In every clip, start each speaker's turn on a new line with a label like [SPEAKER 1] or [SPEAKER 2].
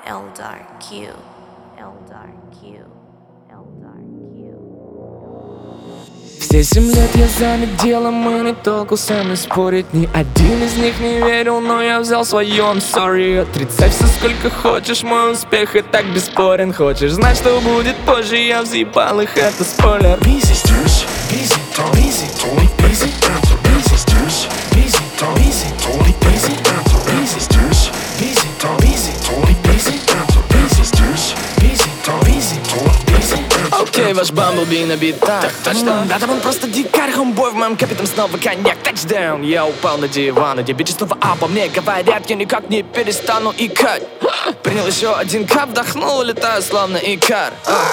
[SPEAKER 1] Eldar Q. Eldar Q. Eldar Q.
[SPEAKER 2] Все 7 лет я занят делом, и не толку со мной спорить. Ни один из них не верил, но я взял свое. I'm sorry, отрицай все сколько хочешь, мой успех и так бесспорен. Хочешь знать, что будет позже, я взъебал их, это спойлер.
[SPEAKER 3] Busy stuurs, busy, busy, totally busy, busy stuurs, busy, busy, totally busy, busy stuurs, busy, busy, totally busy, busy stuurs, busy, busy, totally busy.
[SPEAKER 2] Окей, ваш Бамблби набит так точно. Да там он просто дикарь, хомбой в моем капе, там снова коньяк, тачдаун. Я упал на диван, эти бичи снова обо мне говорят, я никак не перестану икать. Принял еще один кап, вдохнул, летаю словно икар.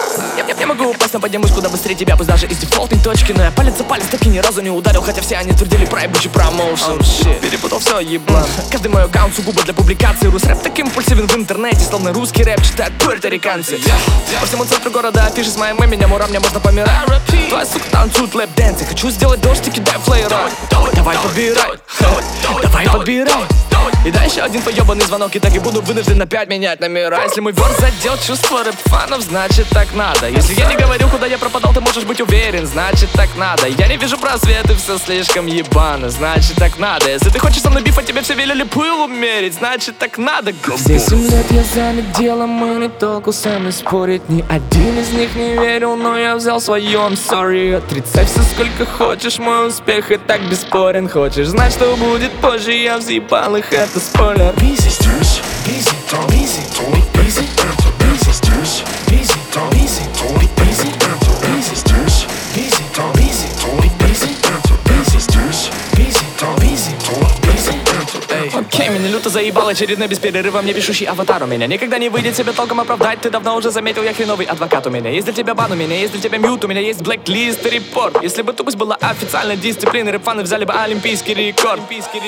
[SPEAKER 2] Я могу упасть, но поднимусь куда быстрее тебя, пусть даже из дефолтной точки. Но я палец за палец так и ни разу не ударил, хотя все они твердили про ебучий промоушен. Перепутал все, еблан. Каждый мой аккаунт сугубо для публикации. Рус-рэп так импульсивен в интернете, словно русский рэп читают пуэрториканцы. По всему центру города афиши с моим именем, ура, мне можно помирать. Твоя сука танцует лэп-дэнсы, хочу сделать дождь и кидай флеера. Давай подбирай, давай подбирай. И дай еще один поебанный звонок, и так и буду вынужден опять менять номера. Если мой верс задел чувство рэп-фанов, значит так надо. Если я не говорю, куда я пропадал, ты можешь быть уверен, значит так надо. Я не вижу просвет, и все слишком ебано, значит так надо. Если ты хочешь со мной бифа, тебе все велели пыл умерить, значит так надо. Все 7 лет я занят делом, и не толку со мной спорить. Ни один из них не верил, но я взял свое. I'm sorry, отрицай все сколько хочешь, мой успех и так бесспорен. Хочешь знать, что будет позже, я взъебал их, это спойлер.
[SPEAKER 3] Busy stuurs, busy, busy, totally busy, busy stuurs, busy, busy, totally busy, busy stuurs, busy, busy, totally busy, busy stuurs, busy, busy, totally busy.
[SPEAKER 2] Окей, меня люто заебал очередной без перерыва мне пишущий аватар. У меня никогда не выйдет себя толком оправдать. Ты давно уже заметил, я хреновый адвокат. У меня есть для тебя бан, у меня есть для тебя мьют, у меня есть блэк-лист и репорт. Если бы тупость была официальной дисциплиной, рэп-фаны взяли бы олимпийский рекорд.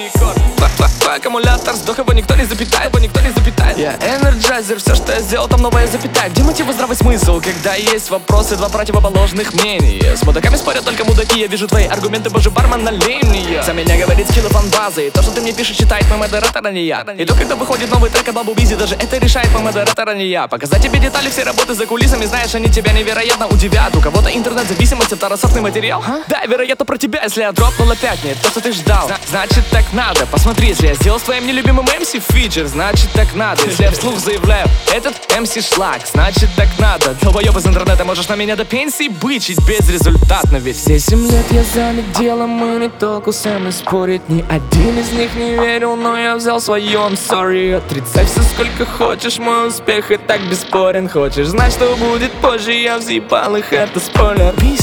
[SPEAKER 2] Твой аккумулятор сдох, его никто не запитает, Я энерджайзер, все, что я сделал, там новая запятая. Где мотив и здравый смысл, когда есть вопросы, два противоположных мнения? С мудаками спорят только мудаки, я вижу твои аргументы, боже, бармен, налей мне. За меня говорит скиллы фан-базы, то, что ты мне пишешь, читает мой модератор, а не я. И то, когда выходит новый трек от Бабу Бизи, даже это решает мой модератор, а не я. Показать тебе детали всей работы за кулисами, знаешь, они тебя невероятно удивят. У кого-то интернет-зависимость, второсортный материал. Да, вероятно, про тебя, если я дропнул опять не то, что ты ждал. Значит, так надо, посмотри, если я сделал с твоим нелюбимым MC фичер, значит, так надо. Если я вслух заявляю, этот MC шлак, значит, так надо. Долбоёб из интернета, можешь на меня до пенсии бычить безрезультатно, ведь все 7 лет я занят делом, и не толку со мной спорить. Ни один из них не верил, но я взял свое. I'm sorry, отрицай все сколько хочешь, мой успех и так бесспорен. Хочешь знать, что будет позже, я взъебал их, это спойлер.